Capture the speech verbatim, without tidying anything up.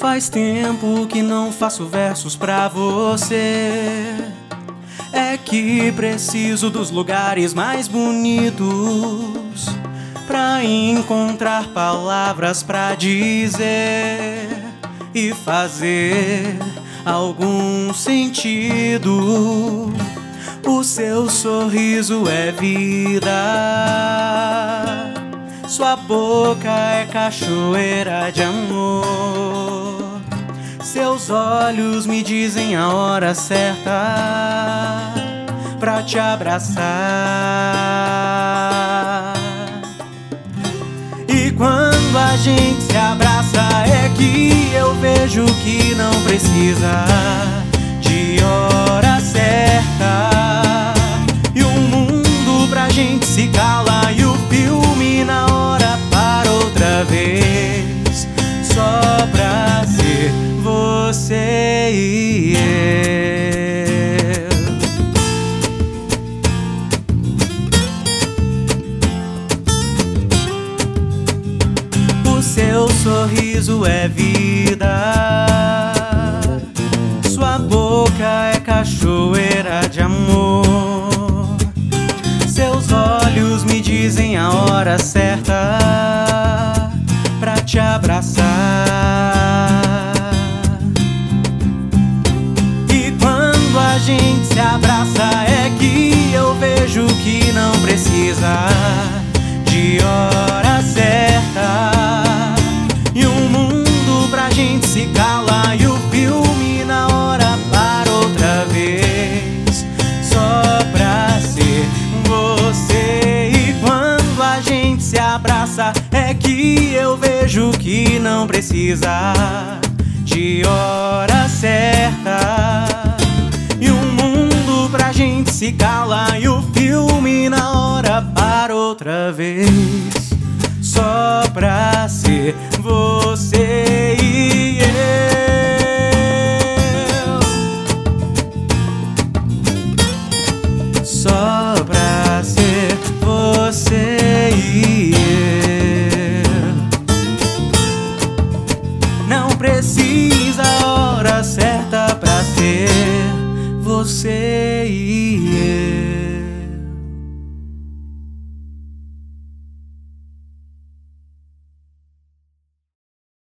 Faz tempo que não faço versos pra você. É que preciso dos lugares mais bonitos pra encontrar palavras pra dizer e fazer algum sentido. O seu sorriso é vida, sua boca é cachoeira de amor. Seus olhos me dizem a hora certa pra te abraçar. E quando a gente se abraça é que eu vejo que não precisa de hora certa. E o mundo pra gente se cala e o filme na hora para outra vez, só pra ser você e eu. O seu sorriso é vida, sua boca é cachoeira de amor. Seus olhos me dizem a hora certa pra te abraçar. E quando a gente se abraça é que eu vejo que não precisa de hora certa. E o mundo pra gente se cala e o filme na hora para outra vez, só pra ser você. E quando a gente se abraça é que eu vejo que não precisa de hora certa. E o mundo pra gente se cala e o filme na hora para outra vez, só pra ser você e eu. Só pra ser você e eu. Não precisa a hora certa pra ser você e eu.